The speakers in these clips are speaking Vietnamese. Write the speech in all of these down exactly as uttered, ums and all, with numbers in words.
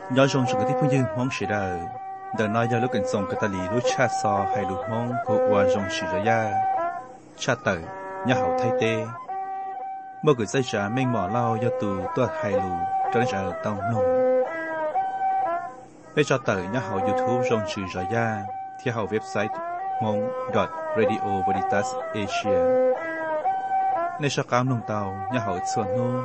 nhớ trong sự cái phong dương mong sự đời đời nói do lúc cảnh sông cái ta lì lúc cha so hay lúc mong của qua trong sự đời ya cha tử nhà hậu thay tê mỗi người xây trả mình mỏ lao do từ tuột hay lù cho đến giờ tàu nồng bây giờ tử nhà hậu YouTube trong sự đời ya theo hậu website mong dot radio veritas asia nên sao cám nông tàu nhà hậu xuân nô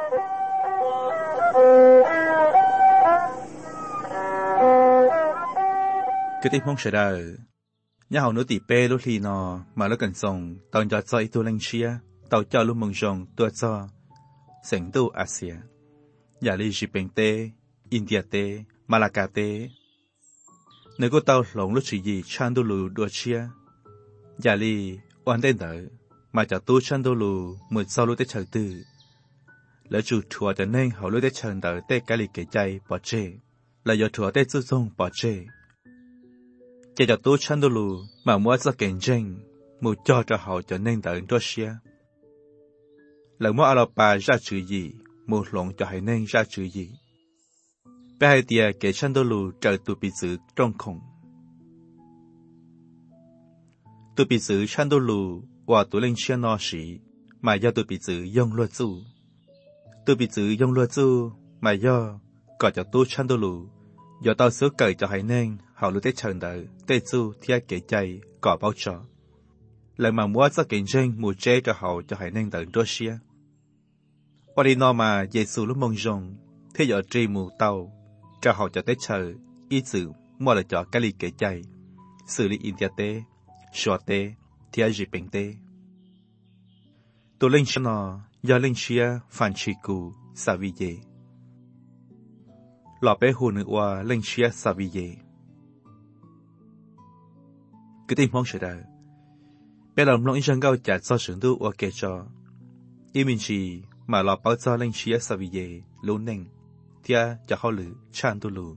cái tiếng mong sẽ đời nhà hậu nối tỷ pe lúc thì nọ mà lúc cần sòng tàu cho cho itu lên chia tàu cho lúc mong rong tua cho sảnh tu Asia nhà li Philippines tê India tê Malacca tê nếu có tàu lồng lúc chỉ gì chan tu lù đua chia nhà li oan tên đỡ mà cho tu chan tu lù mượn sau lúc tết chờ tư lỡ chủ thua cho nên hậu lúc tết chờ đỡ tết cái li kể chay bỏ chê là do thua tết tự dung bỏ chê chỉ cho tôi chăn đồ lù mà mua ra kiện tranh mua cho cho họ cho nên đợi cho xe lần mua Alapa ra chữ gì mua lồng cho hay nên ra chữ gì bé hai tia kể chăn đồ lù trời tụi bị giữ trong khủng tụi bị giữ chăn đồ lù và tụi lên xe nó xỉ mà do tụi bị giữ dùng luật du tụi bị giữ dùng luật du mà do có cho tôi chăn đồ lù do tao sửa cởi cho hay nên họ lưu tết chờ đợi tết du theo kể chay cỏ bao trò lần mà mua ra kiện tranh mua chế cho họ cho hay nên đợi đôi xia qua đi nó mà Giêsu lúc mong rong thế giờ tri mù tàu cho họ cho tết chờ ý sự mua là cho cái ly kể chay xử lý India tê sọ tê theo dịp bình tê tôi linh cho nó do linh xia phản chỉ cụ sa vi dê lọ bé hồ nữ hoa linh xia sa vi dê cái tình huống xảy ra bé làm lòng dân cao trả cho sự tu và kể cho ý mình chỉ mà lọ bảo cho linh xia sa vi dê luôn neng thia cho họ lử chan tu lù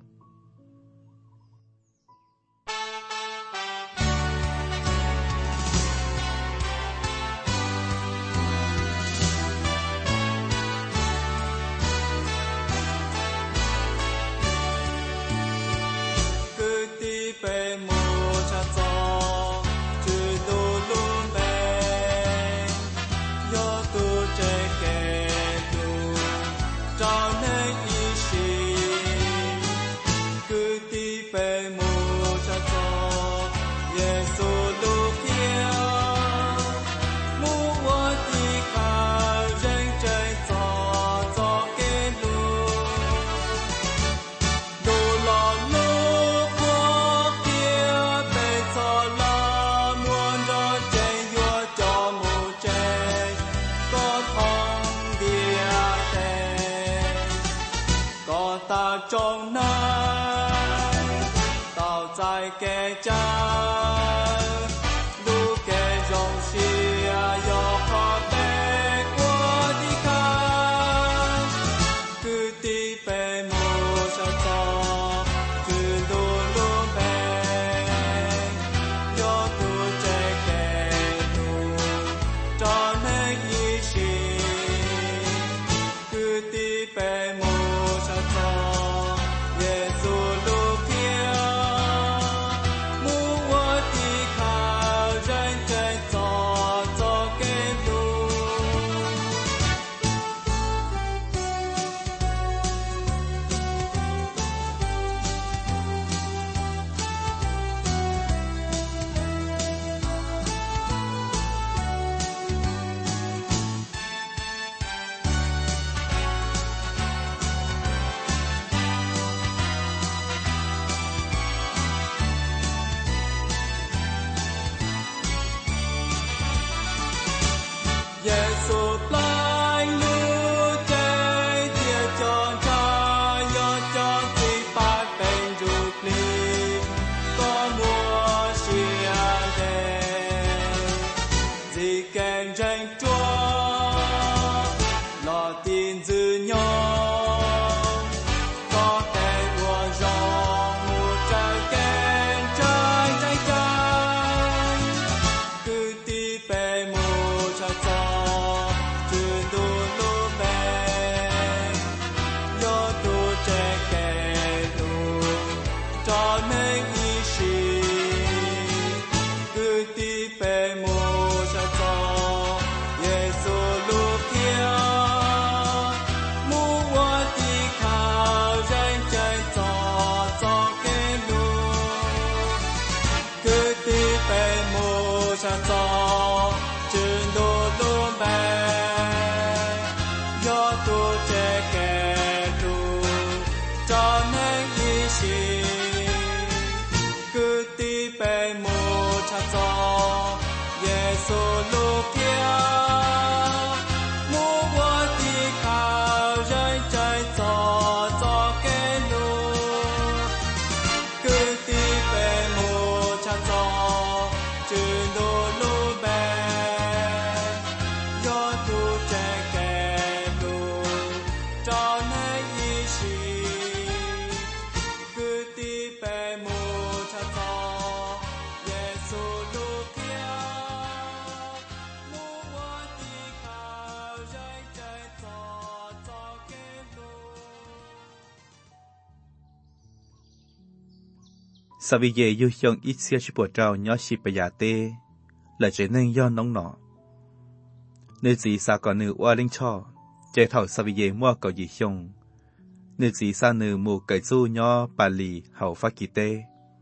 Sa vi ye yu hiong ít xia chỉ bộ trao nhỏ chỉ bây giờ tê, là trở nên do nóng nọ. Nơi gì sa còn nữ oa linh cho, chế thảo sa vi ye mua cầu gì hiong. Nơi gì sa nữ mù cải du nhỏ bà lì hậu phát kỳ tê.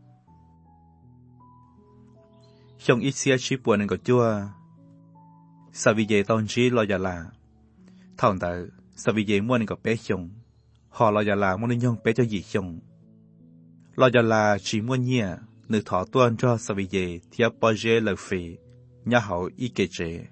Hiong ít xia chỉ bộ nên có chua. Sa vi ye tông chỉ lo giờ là. Thảo tử, sa vi ye mua nên có bé hiong. Họ lo giờ là mua nên nhông bé cho gì hiong. Lo giờ là chỉ mua nhẹ, nữ thọ tuân cho sa vi ye thiếp bao dê lời phê, nhà hậu y kê chế.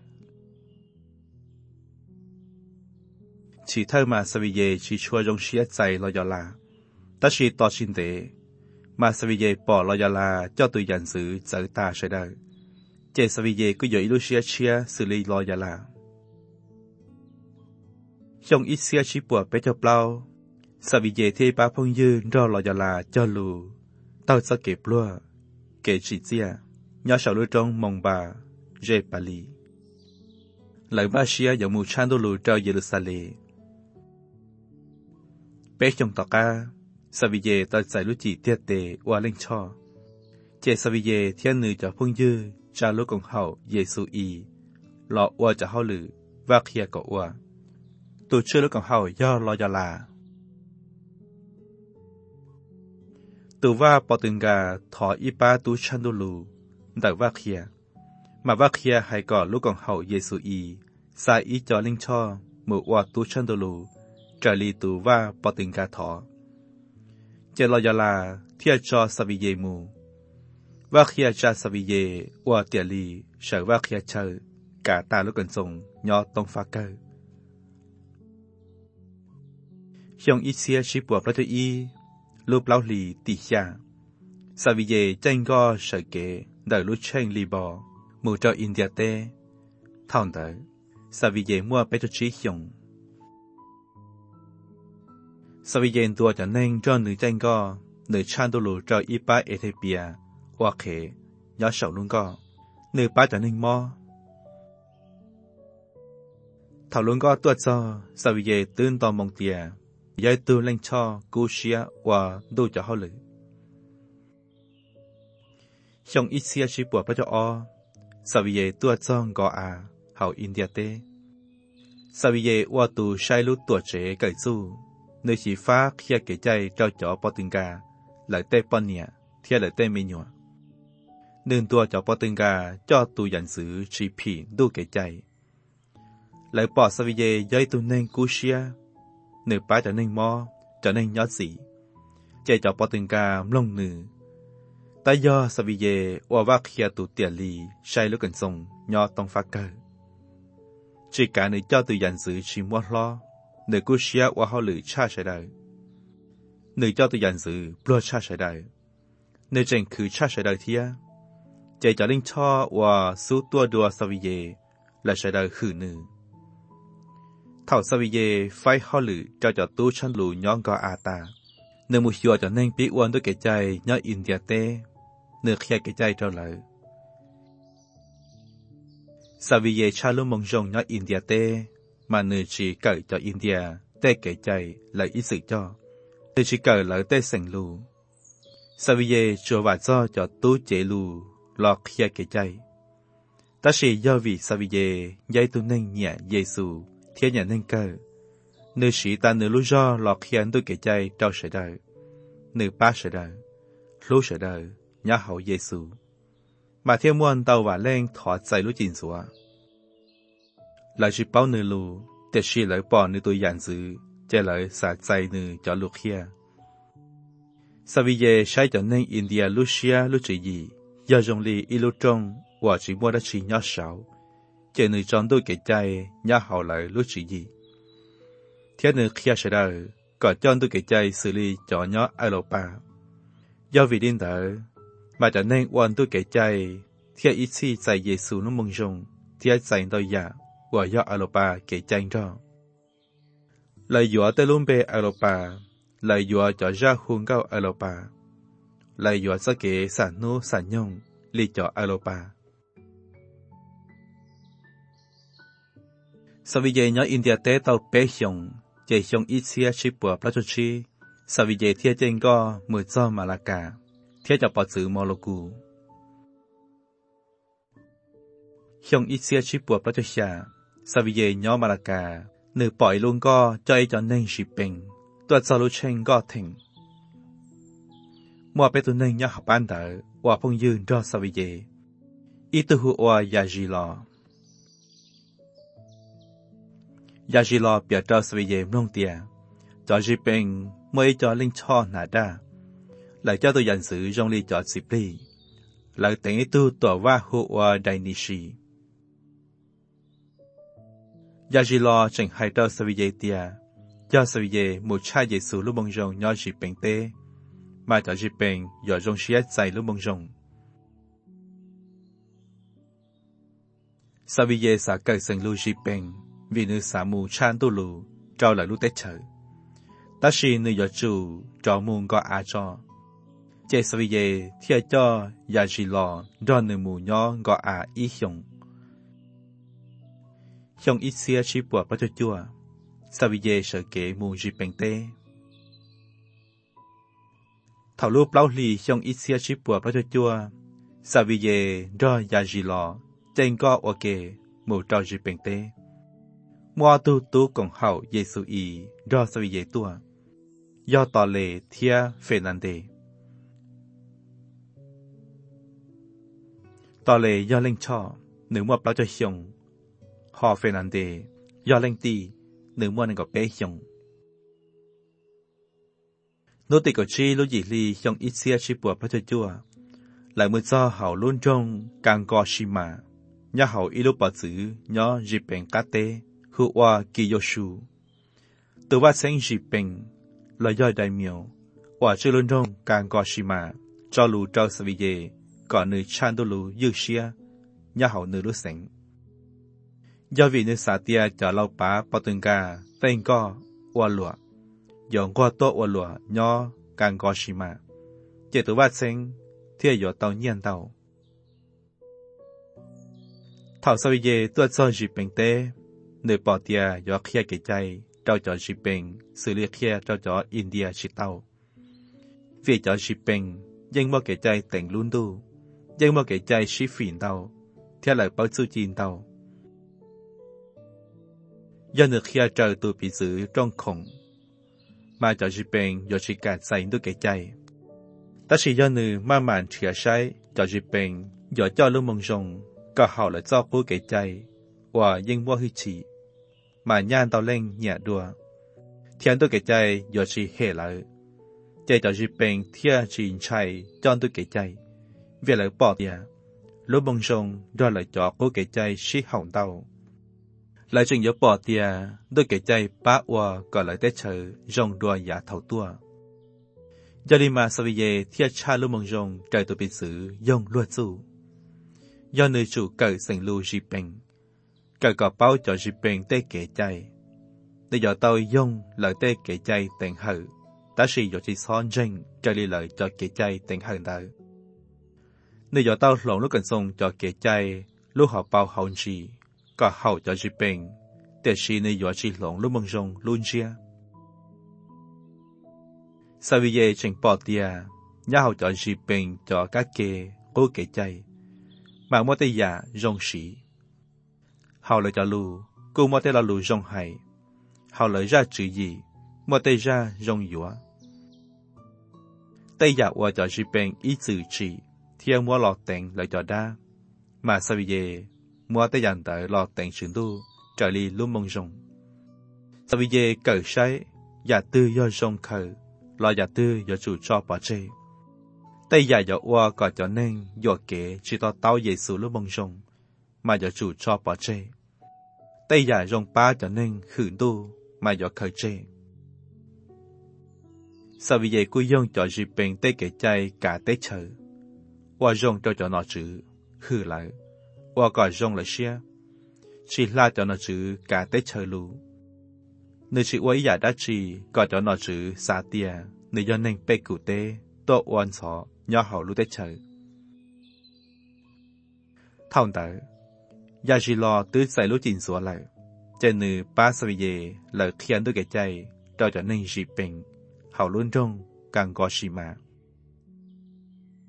Chỉ thơ mà sa vi ye chỉ chua rong xía chạy lo giờ là, ta chỉ tỏ xin tế, mà sa vi ye bỏ lo giờ là cho tụi dàn giữ trở ta sẽ đời. Chế sa vi ye cứ dội lưu xía chia xử lý lo giờ là. Trong ít xía chỉ bùa bé cho bao, sa vi ye thì ba phong dư do lo giờ là cho lù, tao sẽ kịp lùa, kể chỉ chia, nhỏ sầu lưu trong mong bà, dê bà lì. Lại ba xía dạo mù chan đô lù cho Jerusalem. Bé trong tỏ ca, sa vi ye tao giải lưu chỉ tiết tề qua linh cho. Chế sa vi ye thiên nữ cho phong dư, cha lưu công hậu Giê-xu y, lọ qua cho hậu lử, và khía cổ qua. Tụ chưa lưu công hậu do lo giờ là. Tụ va bỏ từng gà thọ y ba tu chan đô lù, đợi va khía. Mà va khía hay có lưu công hậu Giê-xu y, xa ý cho linh cho, mù qua tu chan đô lù, trở lì tụ va bỏ từng gà thọ. Chế lo giờ là thiệt cho sa vi ye mù. Va khía cha sa vi ye, qua tiệt lì, sở va khía chờ, cả ta lúc cần dùng, nhỏ tông phá cơ. Hiong ít xia chỉ buộc ra cho y, lúc lão lì tỉ xa. Sa vi ye tranh go sở kế, đợi lúc tranh lì bò, mù cho India tê. Thảo đợi, sa vi ye mua bé cho trí hiong. Sa vi ye đùa cho nên cho nữ tranh go, nữ chan đô lù cho y ba Ethiopia, hoa khế, nhỏ sầu luôn go, nữ ba cho nên mò. Thảo luôn go tuột cho, sa vi ye tương tò mong tìa, giải tư lên cho cú xia và đôi cho họ lử. Trong ít xia chỉ buộc bắt cho o, sa vi ye tuột cho gò à, hậu India tê. Sa vi ye qua tù sai lút tuột chế cởi du, nơi chỉ phá khía kể chay trao cho bó từng gà, lại tê bó nhẹ, thiê lại tê mê nhọ. Nương tua cho bó từng gà, cho tù dàn giữ chỉ phỉ đu kể chay. Lại bỏ sa vi ye giải tù nên cú xia, nữ bá trở nên mò, trở nên nhót dị. Chạy cho bó từng gà lông nữ. Ta do sa vi ye oa vác khía tù tỉa lì, sai lúc cần sông, nhó tông phá cơ. Chỉ cả nữ cho tù dàn giữ chỉ mua lo, nữ cú xia oa họ lử cha sai đời. Nữ cho tù dàn giữ bùa cha sai đời. Nữ tranh khứ cha sai đời thia. Chạy cho linh cho oa sú tua đùa sa vi ye, là sai đời khử nữ. Thảo sa vi ye phải họ lử cho cho tu chân lù nhón gò à ta. Nữ mù xua cho nên bí uốn đôi kẻ chay nhó India tê. Nữ khía kẻ chay cho lời. Sa vi ye cha lưu mong rong nhó India tê. Mà nữ chỉ cởi cho India tê kẻ chay lời ý sự cho. Nữ chỉ cởi lời tê sành lù. Sa vi ye chùa vả cho cho tu chế lù lọ khía kẻ chay. Ta chỉ do vì sa vi ye dây tu nên nhẹ Giê-xu thiên nhận nên cơ. Nữ sĩ ta nữ lưu do lọt khiến tôi kể chay trao sở đời. Nữ ba sở đời. Lưu sở đời. Nhá hậu Giê-xu. Mà thiên muôn tàu và lên thọ chạy lưu chỉnh xóa. Lại chỉ báo nữ lưu. Để sĩ lợi bỏ nữ tôi dàn giữ. Chế lợi xả chạy nữ cho lưu khía. Sa vi ye sai cho nên India lưu xia lưu chỉ gì. Do dòng lì y lưu trong. Và chỉ mua đã chỉ nhỏ sáu. Chế nữ trong tôi kể chay, nhá hậu lại lúc chỉ gì. Thế nữ khía sẽ đời, có cho tôi kể chay xử lý cho nhỏ Europa. Do vì điên thở, mà cho nên quan tôi kể chay, thế ít khi chạy Giê-xu nó mong rung, thế chạy tôi giả, và do Europa kể chay cho. Lời dùa tới luôn bê Europa, lời dùa cho ra khuôn cao Europa. Lời dùa sẽ kể sản nô sản nhông, lý cho Europa. Sa vi ye nhớ India tế tàu bé hiong, chạy hiong ít xia chỉ bùa plá cho chi, sa vi ye thiê chênh go mười cho mà là cả. thiết cho bỏ chữ mò lô cù hiong ít xia chỉ bùa bắt cho xa sa vì vậy nhỏ mà là cả nửa bỏi luôn co cho ấy cho nên chỉ bình tuột sau lối chen co thỉnh mua bé tụi nên nhỏ học ban đỡ và phong dương cho sa vì vậy ít tu hùa và gia gì lò gia gì lò biểu cho sa vì vậy nông tiền cho chỉ bình mới cho linh cho nà đa lại cho tôi nhận sự trong ly cho xịp ly lại tỉnh tu tỏa va hùa và đại ni sĩ gia gì lo chẳng hay cho sa vì vậy tia cho sa vì vậy một cha Giêsu lúc bông rồng nhỏ chỉ bình tê mà cho chỉ bình giờ rong xiết dày lúc bông rồng sa vì vậy sa cởi sừng lu chỉ bình vì nữ sa mù chan tu lu trao lại lúc tết chờ ta chỉ nữ giờ chủ cho mùng có à cho chế sa vì vậy theo cho gia gì lo cho nữ mù nhỏ có à ý hiong hiong ít xia chỉ bùa bắt cho chua sa vì vậy sợ kể mù chỉ bình tê thảo lúc lâu lì hiong ít xia chỉ bùa bắt cho chua sa vì vậy do gia gì lo trên có ok mù trao chỉ bình tê mua tu tu cộng hậu Giêsu y do sa vì vậy tua do tỏ lệ thia Fernande tỏ lệ do linh cho nếu mua bao cho hiong họ Fernande do linh ti nếu mua nên có bé hiong nô tỳ của chi lúc gì li hiong ít xia chi bùa bao cho chua lại mới cho hậu luôn trong càng có shima nhà hậu ít lúc bảo chữ nhỏ dịp bèn cá tê hữu hoa Kiyoshu từ vắt sinh dịp bèn lời do đại miêu và chưa luôn trong càng có shima cho lù trao sa vì vậy còn nữ chan tu lù dư xia nhà hậu nữ lúc sinh do vì nữ xã tia cho lâu bá bao từng ca tên co hoa lụa dọn qua tốt hoa lụa nhỏ càng có shima chỉ từ vắt sinh thiệt dọ tàu nhiên tàu thảo sa vì vậy tôi cho dịp bèn tê nơi bỏ tia do khía cái chạy trao cho dịp bèn xử lý khía trao cho India chỉ tàu vì cho dịp bèn dân mua cái chạy tỉnh luôn tu dân mua cái chạy xí phìn tàu theo lời báo chú chín tàu do nước khía trao tu bị giữ trong khổng mà cho dịp bèn do chỉ cả chạy đôi cái chạy ta chỉ do nữ mà màn chia sẻ cho dịp bèn do cho lúc mong rồng có hậu là cho bố cái chạy và dân mua hư chỉ mà nhan tàu lên nhẹ đùa thiên tôi cái chạy do chỉ hệ lại chạy cho dịp bèn thiên chỉ chạy cho tôi cái chạy về lại bỏ tiền lúc mong rồng do lại cho bố cái chạy xí hỏng tàu lại chừng do bỏ tiền tôi cái chạy bá và còn lại tết chờ rồng đùa giả thầu tua do đi mà sau về thiên cha lúc mong rồng trời tôi bị xử dòng luật chủ do nơi chủ cởi sành lưu dịp bèn cởi có bao cho dịp bèn tê kể chạy để do tôi dùng lời tê kể chạy tên hờ ta sĩ do chỉ son rình cho đi lời cho kể chạy tên hờ đỡ nơi do tao lộn lúc cần xong cho kể chạy lúc họ bao hậu gì có hậu cho dịp bèn để sĩ nơi do chỉ lộn lúc mong rồng luôn chia sau vì vậy trình bỏ tia nhà hậu cho dịp bèn cho các kê cố kể chạy mà mua tay giả rong sĩ hậu lời cho lù cô mua tay là lù rong hải hậu lời ra chữ gì mua tay ra rong dũa tay giả qua cho dịp bèn ý chữ chỉ thiên mua lọt tèn lời cho đa mà sau vì vậy mua tay dàn tới lọt tèn sướng tu trở đi luôn mong rong sau vì vậy cởi sái giả tư do rong khờ lo giả tư do chủ cho bỏ chê tay giả dọ qua có cho nên dọ kể chỉ to tao Giêsu lúc bông rong mà dọ chủ cho bỏ chê tay giả rong ba cho nên khử tu mà dọ khởi chê sau vì vậy cô dông cho dịp bèn tê kể chay cả tết chờ qua rong cho cho nó chữ khử lại qua có rong lại xia chỉ là cho nó chữ cả tết chờ lù nơi chỉ quấy giả đã chỉ có cho nó chữ xa tia nơi do nên bê cụ tê tô oan sọ nhỏ hậu lúc tết chờ thòng tới gia chỉ lo tứ sai lúc chỉnh sửa lại trên nữ ba sa vì lời khiến tôi cái chạy cho cho nên dịp bình hậu luôn trong càng có xì mà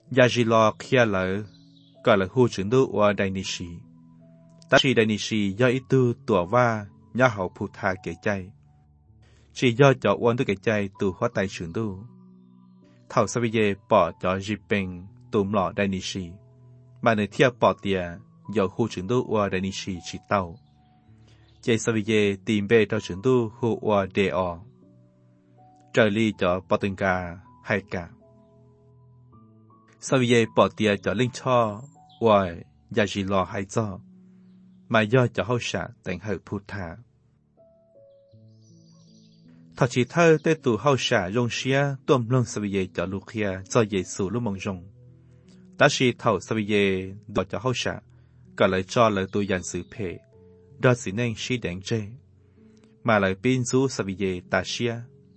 ya chỉ lo kia lỡ gọi là khu trưởng đô và đại nị sĩ ta chỉ đại nị sĩ do ít tu tủa va nhà hậu phụ tha kể chay chỉ do cho uốn tu kể chay tu hóa tài trưởng đô thảo sao bây giờ bỏ cho dịp bình tụm lọ đại nị sĩ mà nơi thiệp bỏ tiền do khu trưởng đô và đại nị sĩ chỉ tàu chạy sao bây giờ tìm về cho trưởng đô khu và đề ọ trời ly cho bỏ từng cả hai cả sau bây bỏ tiền cho linh cho và nhà chỉ lo hay cho mà do cho hậu sản thành hợp phụ thả thật chỉ thơ tới tụ hậu sản rong xia tuâm lông sau bây cho lục kia cho Giêsu lúc mong rong ta chỉ thầu sau bây đòi cho hậu sản cả lời cho lời tu dàn sự phê đó chỉ nên suy đánh chê mà lời pin du sau bây ta xia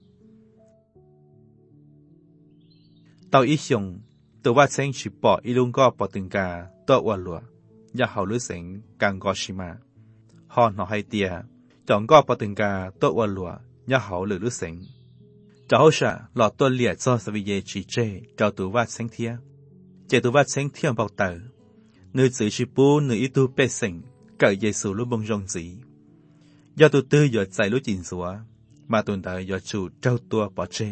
tao ý dùngตัวว่าเส้นชิปออีลุงก็ปอตึงกาตัวอวลัวยาเขาลุเสงกังกอชิมาฮอนหอไฮเตียจองก็ปอตึงกาตัวอวลัวยาเขาหรือลุเสงเจ้าชะหลอดตัวเลียดซอสวิเยจีเจเจ้าตัวว่าเส้นเทียเจตัวว่าเส้นเทียมเบาเตอเนื้อสื่อชิปูเนื้ออีตูเป็ดเสงเกิดเยซูลุบงจงสียาตัวตื้อหยดใจลุจินสัวมาตุนเตอหยดจูเจ้าตัวปอเจ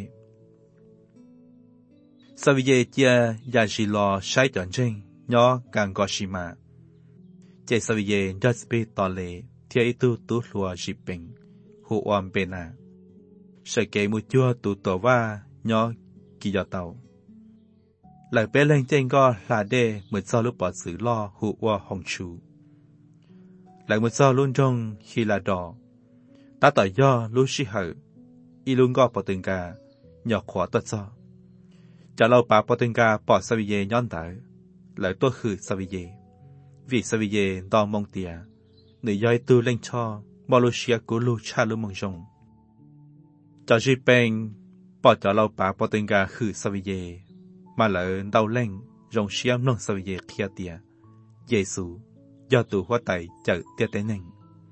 สวิเยเจียยาจิลอใช้จอนเจงย่อกังกอชิมาเจสวิเยยัสเปตอเลเทียตูตุลัวจิเปงหูอมเปนาเสเกมุจัวตูตัวว่าย่อกิยอเตาหลังเปเลงเจงก็ลาเดเหมือนเจ้าลูกปอดสือล่อหูว่าหงชูหลังเหมือนเจ้าลุ่นจงฮิลาดอตาต่อย่อลูชิเหออีลุงก็ปอตึงกาหยอกขวาตัวเจ้าจะเล่าป่าปอตึงกาปอดสวิเยย้อนเต๋อหลังตัวคือสวิเยวิสวิเยดอมงเตียหนึ่งย่อยตูเล่งช่อมอลูเชียกูลูชาลุมงจงจะจีเป็นปอดจะเล่าป่าปอตึงกาคือสวิเยมาเหลือดาวเล่งจงเชียมน้องสวิเยเคียเตียเยซูยอดตัวหัวไตเจอเตียเตนึง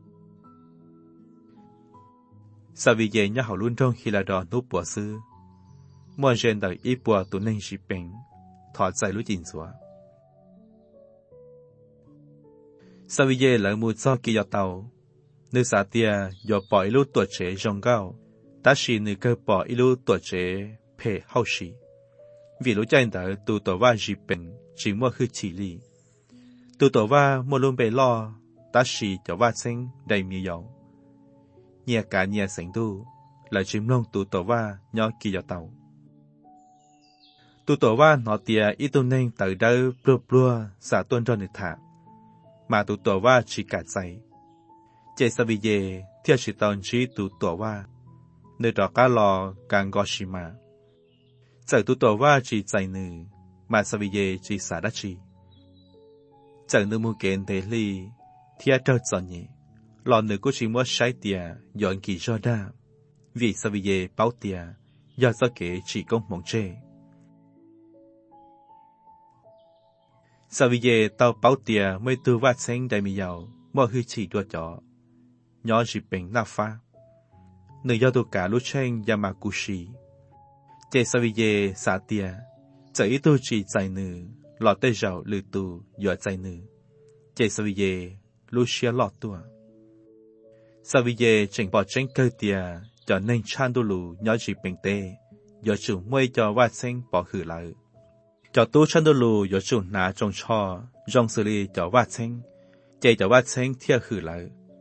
สวิเยย่าเขาลุ่นจงฮิลาดอนนุปัวซื้อมัวเจนเดออีปัวตัวนึงจีเป็นถอดใจรู้จินสัวสวิเยหลังมูซอกิยอเตาเนื้อสาเตียยอปล่อยลูกตัวเฉยจงเก้าตัดชีเนื้อเกปล่อยลูกตัวเฉยเพเฮาชีวิรู้ใจเดอตัวตัวว่าจีเป็นจีมัวคือชีลีตัวตัวว่ามัวลุงไปล่อตัดชีจะว่าเซ็งได้มียาวเนียการเนียเสียงดูหลังจิมลงตัวตัวว่ายอกิยอเตาตัวตัวว่าหนอเตียอีตัวนึงเต๋อเดอปลัวปลัวสาต้นจนนึกถามาตัวตัวว่าชีกัดใจเจสวิเยเที่ยวชิตอนชีตัวตัวว่าเนื้อดอกกาลอกังกอชิมาเจอตัวตัวว่าจีใจหนึ่งมาสวิเยจีสาดัชีเจอเนื้อมูเกนเดลีเที่ยวเจ้าจอนเย่หลอนเนื้อกุชิมัวใช้เตียย้อนกี่จอด้าวิสวิเยเป้าเตียยอดสเกจีกงมงเจสวิเยเตาเป้าเตียไม่ตัวว่าเซ็งได้มียาวมั่วคือฉีตัวจ่อย้อนจีเป็นหน้าฟ้าเนื้อยอดตัวกาลุเชงยามากุชิเจสวิเยสาเตียจะอีตัวจีใจหนึ่งหลอดได้เจ้าหรือตัวหยอดใจหนึ่งเจสวิเยลุเชียหลอดตัวสวิเยเจงปอเจงเกเตียจะเน่งชันดูลูย้อนจีเป็นเตยอดจู่ไม่จะว่าเซ็งปอคือไหลจอตู้ชันดูลูยอจุนนาจงชอจงสุรีจอว่าเซ็งเจจอว่าเซ็งเที่ยคือไหล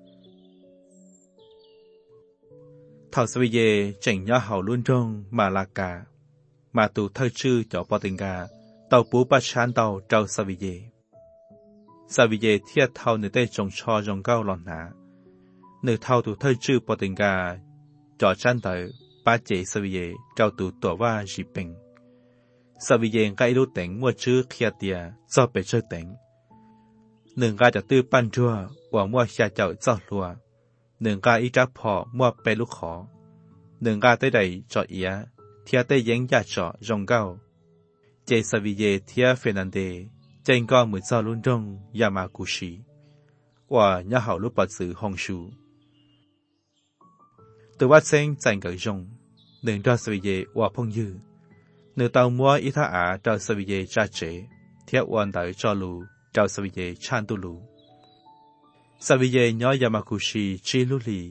เท่าสวิเยเจงย่าเห่าลุ่นจงมาลากามาตูเธอชื่อจอปอติงกาเต่าปูปัชานเต่าเจ้าสวิเยสวิเยเที่ยเท่าเนื้อได้จงชอจงเก้าหลอนหนาเนื้อเท่าตูเธอชื่อปอติงกาจอชันเต่าป้าเจสวิเยเจ้าตูตัวว่าจีเป็งสวิเยงใกล้รู้แต่งมั่วชื่อเคียเตียชอบไปเชื่อแต่งหนึ่งกาจะตื้อปั้นชั่วว่ามั่วชาเจ้าเจ้าลัวหนึ่งกาอีจักพอมั่วไปลูกขอหนึ่งกาได้ใดจอเอียเทียได้ยังยาจอจงเก้าเจสวิเยเทียเฟนันเดเจงก็เหมือนเจ้าลุ่นจงยามากุชิว่าย่าเหาลูกปัดสือฮงชูตัวว่าเซ็งใจเกิดจงหนึ่งดอสวิเยว่าพงยือ Nữ tàu mua ít thả á trao sơ vi cha chế, thiết quan tới cho lù, trao sơ vi chan tu lù. Sơ vi nhỏ Yamakushi chi lù lì.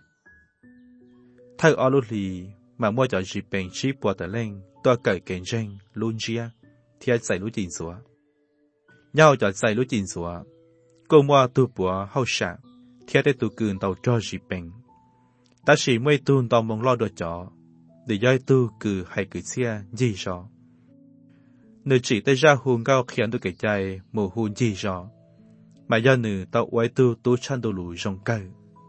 Thay ở lù lì, mà mua cho dì bèn chi bùa tờ lên, tôi cởi kênh tranh, luôn chia, thiết giải lũ chỉnh xóa. Nhau cho giải lũ chỉnh xóa, cô mua tu bùa hậu sạc, thiết để tu cường tàu cho dì bèn. Ta chỉ mới tuôn tàu mong lo được cho, để giải tu cử hay cử xe gì cho. Nữ chỉ tới ra hôn cao khiến tôi kể chạy mù hôn gì cho, mà do nữ tàu quay tu tu chăn đồ lù rong cơ.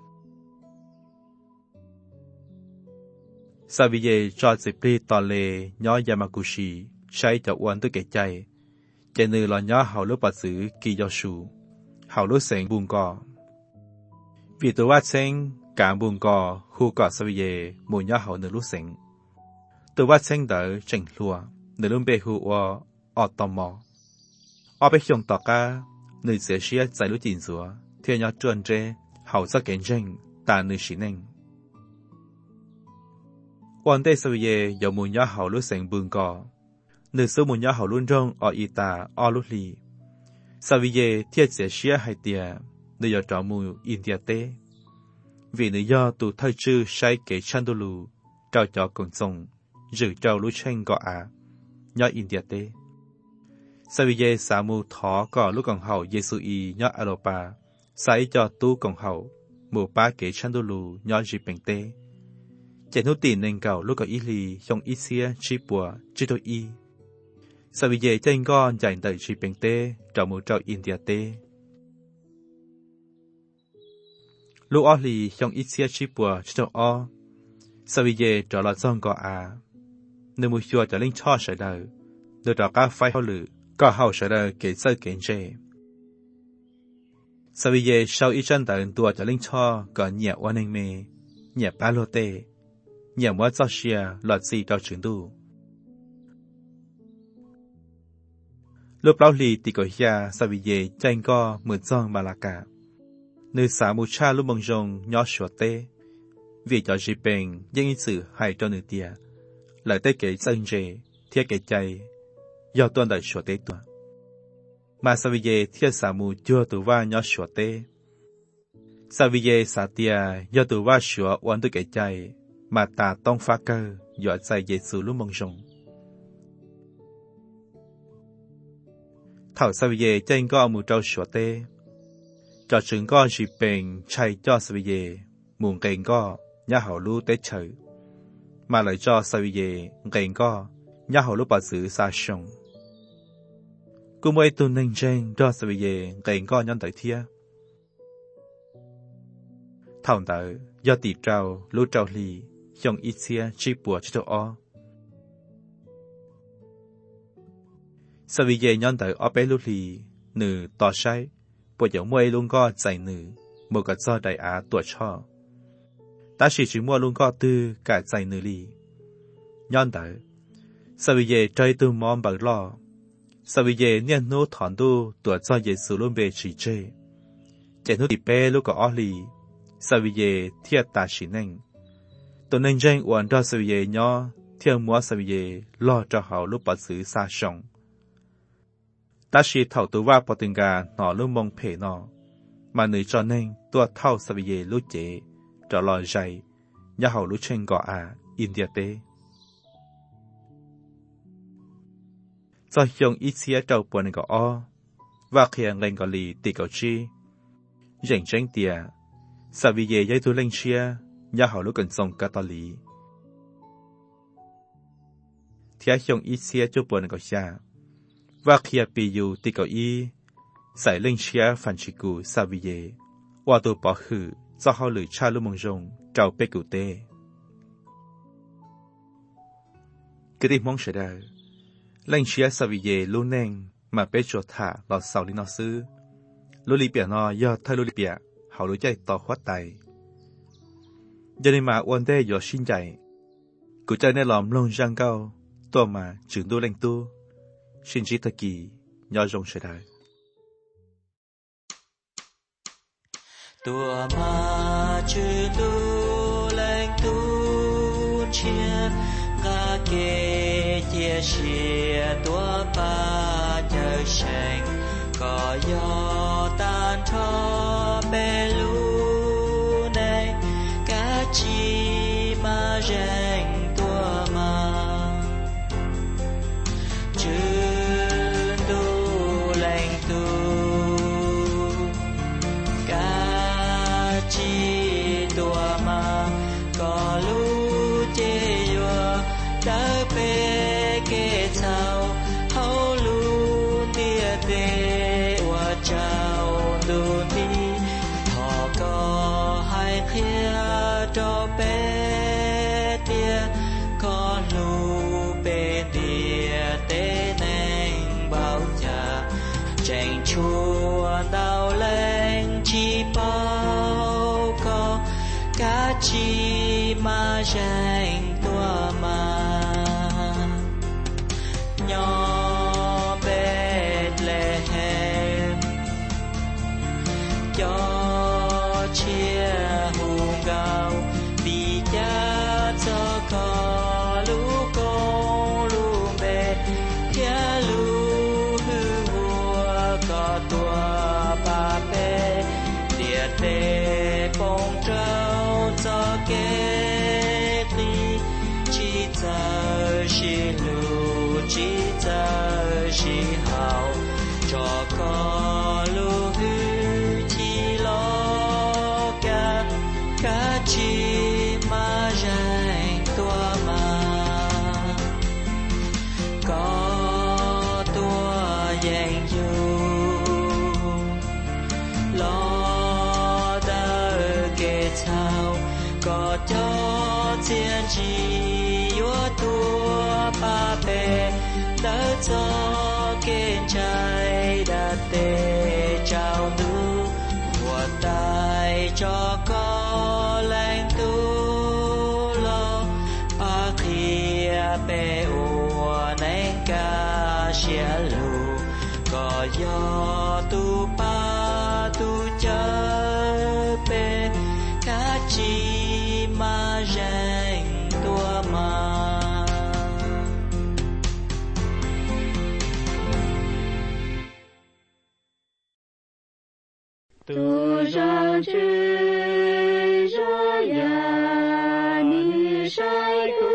Sau vì vậy cho dịp đi tòa lệ nhỏ Yamakushi sai cho quan tôi kể chạy, chạy nữ là nhỏ hào lúc bà giữ kỳ do sù, hào lúc sáng buồn cò. Vì tôi phát sinh cả buồn cò khu cò sau vì vậy mù nhỏ hào nữ lúc sáng. Tôi phát sinh đỡ chỉnh lùa, nữ lúc bê hù ở ở tò mò. Ở bê hiông tỏ ca, nữ sẽ xế giải lúc chỉnh rùa, theo nhỏ trơn trê, hào ra kén rinh, ta nữ xí nênh. Quan tế sau về dạo mùa nhỏ hậu lúc sáng bường cỏ. Nữ số mùa nhỏ hậu luôn rong ở y tà ở lúc lì. Sau về thiết sẽ xế hai tìa, nữ dạo trọ mùa India tế. Vì nữ do tù thay chư sai kế chăn đô lù, trao cho công sống, giữ trao lúc tranh gọ á, nhỏ India tế. Sau về xã mùa thó gọ lúc còn hậu Giê-xu y nhỏ Alopa, sai cho tu còn hậu, mùa ba kế chăn đô lù nhỏ dì bèn tế. Chạy nốt tiền nên cầu lúc có ý lì trong ít xía chi bùa chi đôi y. Sau vì vậy trên con dành tới chi bèn tê trong một trò India tê. Lúc ó lì trong ít xía chi bùa chi đôi ó. Sau vì vậy trò là dòng gọ à. Nếu mùi chùa trở lên cho sở đời. Nếu trò các phái hậu lự có hậu sở đời kể sơ kể chê. Sau vì vậy sau ít chân tờ tùa trở lên cho có nhẹ oan anh mê. Nhẹ ba lô tê. Nhà mua cho xìa lọt gì cho chứng đủ. Lúc lão lì thì có nhà sau vì vậy tranh co mượn dòng bà là cả. Nơi xã mù cha lúc mong rồng nhỏ sủa tê. Vì cho dì bèn dân ý sự hay cho nữ tìa. Lại tê kể dân rề, thiết kể chay. Do tuần đại sủa tê tuần. Mà sau vì vậy thiết xã mù chưa tù va nhỏ sủa tê. Sau vì vậy xã tìa do tù va sủa oan tôi kể chay. Mà ta tông phá cơ, dọa dạy Giê-xu lúc mong rồng. Thảo sao về trên có một trâu sủa tê. Cho chứng có dịp bền chay cho sao về, muốn kênh có, nhá hậu lưu tế trời. Mà lại cho sao về, kênh có, nhá hậu lưu bà giữ xa sông. Cũng mới tu ninh trên cho sao về, kênh có nhân tới thia. Thảo tới, do tỷ trao, lưu trao lì. Trong ít xia chi bùa cho tôi o. Sau vì vậy nhân tới ở bé lúc lì, nữ tỏ sai, bộ giống mua luôn có giải nữ, một cái do đại á tuổi cho. Ta chỉ chỉ mua luôn có tư cả giải nữ lì. Nhân tới, sau vì vậy trời tư mong bằng lo, sau vì vậy nhân nô thọn tu tuổi cho Giê-xu luôn về chỉ chê. Chạy nô đi bé lúc có ở lì, sau vì vậy thiết ta chỉ nênh. Tôi nên tranh uẩn cho sự về nhỏ, thiên mua sự về lo cho họ lúc bắt xử xa sông. Ta chỉ thảo tù va bỏ tình gà nó lúc mong phê nó, mà nữ cho nên tôi thảo sự về lúc chế, cho lo dạy, nhà họ lúc tranh gọ à, India tế. Do dùng ít xía trâu buồn gọ o, và khi lên gọ lì tì gọ chi, dành tranh tìa, sự về giấy tu lên chia, nhà họ lúc cần sống cả tòa lý. Thia dùng ít xía cho buồn gọ xa, và khi bị dù tì gọ y, giải lên chia phản trí cụ xa vì dễ, và tôi bỏ khử, do họ lưỡi cha lúc mong rồng, trao bê cụ tê. Cái đi mong sẽ đời, lên chia xa vì dễ luôn nên, mà bê chuột thả lọt sau lý nó sư. Lúc lý bịa nó do thay lúc lý bịa, họ lưỡi chạy tỏ khoát tay. Cho nên mà ổn đề dò xin chạy. Cụ chạy nên lòng lông răng cao, tôi mà trưởng tu lên tu. Xin chỉ thật kỳ, nhỏ rộng sẽ đời. Tua ma chư tu lên tu chia, ga kê thiên xìa tua ba nhờ sành có gió tan cho bê lũ này cá chi mà rèn tua mà chừng tu lành tu cá chi tua mà có lũ chê yua đỡ bê kê thao hậu lũ tia tê hoa chào đu đi họ có hai khía cho bé tia có lũ bê tia tê neng bao nhà tranh chua đào lên chi bao có cá chi mà tranh tua mà nhỏ Bethlehem cho chia hùng gạo vì cha cho có lũ con lũ bè kia lũ hư vua có tua ba bè địa tê bông trâu cho kế đi chỉ giờ chỉ lũ chỉ giờ chỉ hào cho có lũ hư chỉ lo cả cả chỉ mà rèn tua mà có tua dành dù lo đỡ kê thao có cho thiên chỉ yếu tua ba bè đỡ cho kênh trái đã tê trao nu của tài cho có lãnh tu lo ba khía bè ua nén ca xia lù có gió tu ba tu chớ bè cá chi mà rèn tua mà tu rằng chữ ra ya ni sai ku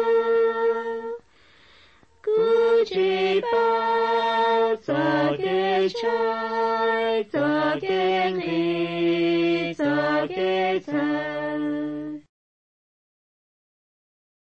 ku chỉ bao cho cái trái cho cái ly cho cái trái